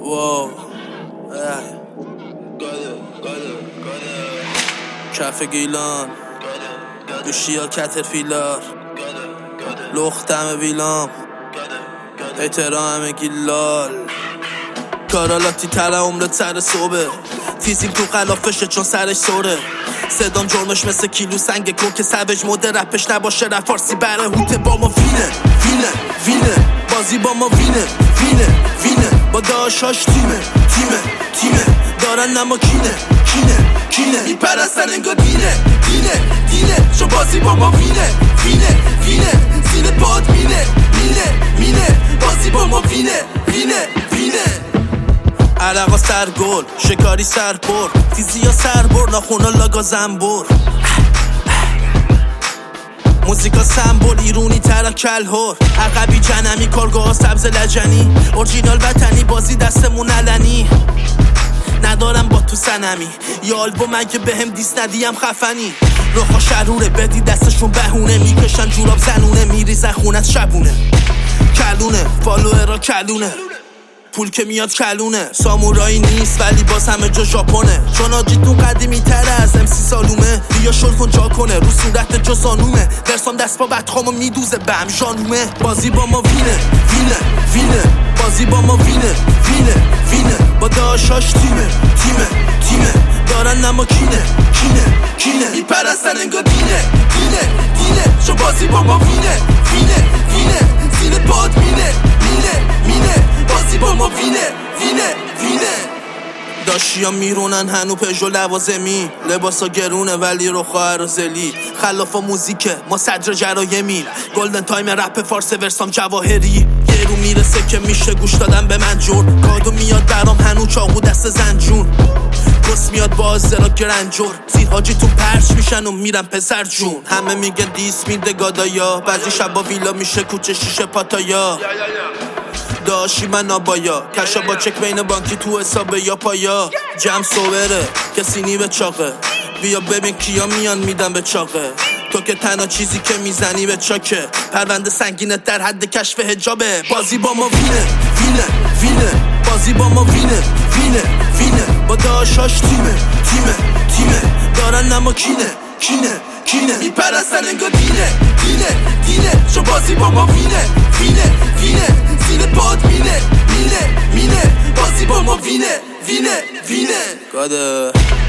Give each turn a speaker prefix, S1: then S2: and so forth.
S1: واو کف گیلان دوشیا کترفیلار لختم ویلام احترام گیلال کارالاتی تره عمرت سر صبح تیزیم تو خلافشه چون سرش سوره صدام جرمش مثل کیلو سنگ کن که سوج مده رپش نباشه رپ فارسی بره هوته با ما وینه بازی با ما وینه با داشاش تیمه دارن نما کینه میپرستن انگار دینه چون بازی با ما وینه زیر پاد مینه بازی با ما وینه عرقا سرگل شکاری سرپر تیزی ها سربر ناخونا لاگا زنبور موزیکا سمبول ایرونی تر کلهور عقبی جنمی کارگاه سبز لجنی اورجینال وطنی بازی دستمون علنی ندارم با تو سنمی یا آلبوم اگه بهم دیس ندیم خفنی روخا شروره بدی دستشون بهونه میکشن جوراب زنونه میریزن خونت شبونه کلونه فالوئرا کلونه پول که میاد کلونه سامورایی نیست ولی باز همه جا ژاپنه چون آجیتون قدیمی تره از امسی سالومه بیا شل کن جا کنه رو صورت جا زانومه درسام دست با بدخامو میدوزه بهم ژانومه بازی با ما وینه بازی با ما وینه با داشاش تیمه دارن نما کینه میپرستن انگار دینه چون بازی با ما وینه زیر پاد مینه بازی با ما وینه داشیا میرونن هنو پژو لوازمی لباسا گرونه ولی رو خواهر زلی خلافا موزیکه ما صدر جرایمی گلدن تایم رپ فارس ورسام جواهری یه رو میرسه که میشه گوش دادن به من جور کادو میاد برام هنو چاقو دست زنجون گس میاد باز را گرنجور زیر حاجی تو پرچ میشن و میرن پسر جون همه میگن دیس میده گادایا بعضی شبا ویلا میشه کوچه شیشه پاتایا داشی من آبایا کشا با چک بین بانکی تو حسابه یا پایا جم سوبره کسی نی به چاقه بیا ببین کیا میان میدن به چاقه تو که تنها چیزی که میزنی به چاکه پرونده سنگینت در حد کشف حجابه بازی با ما وینه بازی با ما وینه با داشاش تیمه دارن نما کینه میپرستن انگار دینه چون بازی با ما وینه زیر پاد مینه بازی با ما وینه گاده